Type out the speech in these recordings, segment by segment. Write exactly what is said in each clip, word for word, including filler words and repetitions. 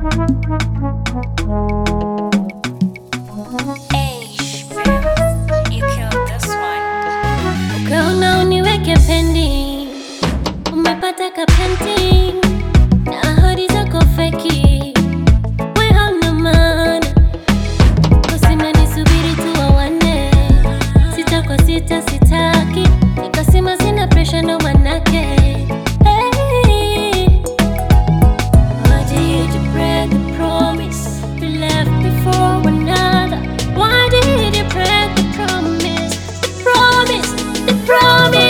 Ukaona uniweke pending, umepata kapenti na ahadi zako feki, we hauna maana. Kusema nisubiri tuwawane, sita kwa sita sitaki, nikasema sina pressure ndo manake. Hey, why did you break the promise we left before another? Why did you break the promise, the promise, the promise?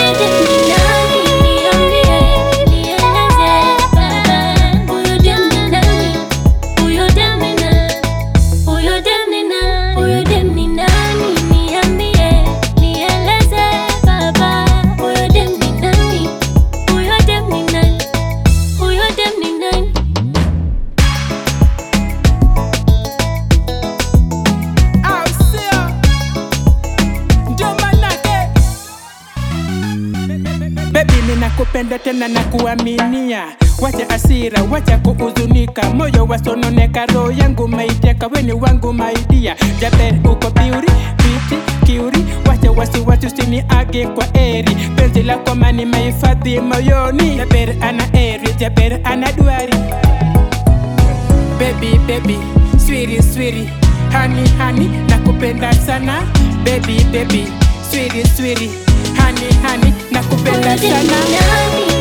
Baby ninakupenda tena na kuaminia, wacha asira, wacha kuhuzunika, moyo wasononeka, roho yangu maiteka, weni wangu maidia. Jaber uko biuri, biti, kiuri, wacha wasiwasi usiniage kwa eri, penzi lako mani maifadhi moyoni. Jaber ana eri, Jaber ana duari. Baby, baby, swiri, swiri, honey, honey, nakupenda sana. Baby, baby, swiri, swiri, honey, honey, nakupenda sana.